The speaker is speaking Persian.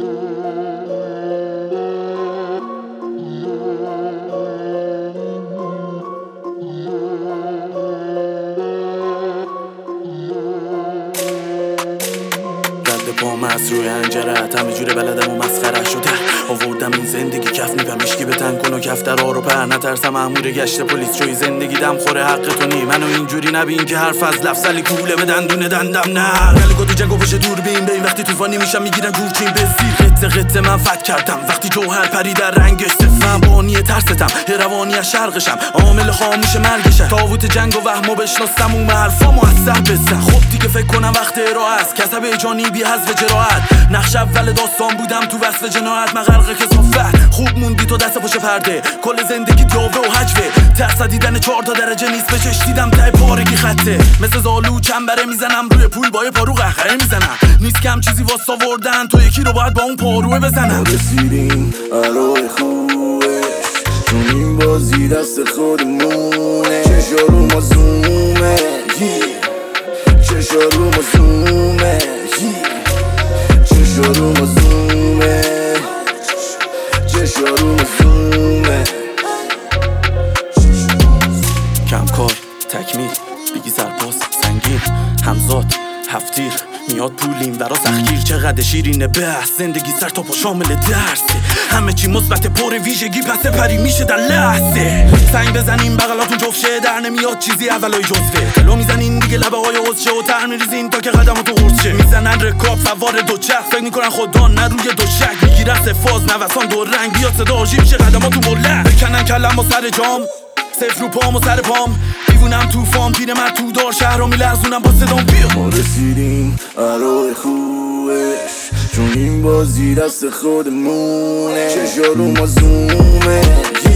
پام از روی انجرت همه جوره بلدم و مسخره شده. آوردم این زندگی کف میپم اشکی به تن کن و کف در رو پر نترسم امور گشت پلیس روی زندگی دم خوره حق تو نی. منو اینجوری نبین که حرف از لفظلی کوله به دندونه دندم نه گلی گوتی جنگو پشه دور بین بین وقتی توفانی میشم میگیرن جورچین به زیر قطه قطه من فت کردم وقتی جوهر پری در رنگش سفت. من بانی ترستم یه روانی از شرقشم عامل خاموش مرگشم تابوت جنگ و وهمو بشناسم اون حرفامو از سر بزن. خب دیگه فکر کنم وقت ارائه است کسب جانی بی حذف جراحت. نقش اول داستان بودم تو وصف جنایت مغرق کسافت. خوب موندی تو دست پشت پرده کل زندگی دیاوه و حجوه. ترس دیدن 4 درجه نیست به چش دیدم ته پارگی خطه. مثل زالو چنبره میزنم روی پول با یه پارو قهقه میزنم. نیست کم چیزی واسه آوردن تو یکی رو باید با اون پاروه بزنم. رسیدیم عروه خوبش چون این بازی دست خودمونه. چشا رو ما زومه چشا رو ما زومه چشا رو ما زومه چشا رو ما زومه. کم کار تکمیل بگی سرپاس سنگین همزاد هفتیر میاد پولیم برا سختگیر. چقدر شیرینه بحث زندگی سر تا پا شامل درسه. همه چی مثبت پر ویژگی پس پری میشه در لحظه. سنگ بزنین بغلاتون جفشه در نمیاد چیزی اولای جزوه. تلو میزنین دیگه لبه های حوزشه و تر میریزین تا که قدماتو غرچه. میزنن رکاب سوار دوچرخ فکر میکنن خدا نه روی دوشک. میگیرن سفاز نوسان دو رنگ بیاد صدا آژی میشه قدماتو ملق. بکنن کلم و سر جام صفر رو پام و سر پام دیوونم تو فام پیر من تو دار شهر رو میلرزونم با صدام بیا. ما رسیدیم عروه خوبش چون این بازی دست خودمونه. چشا رو ما زومه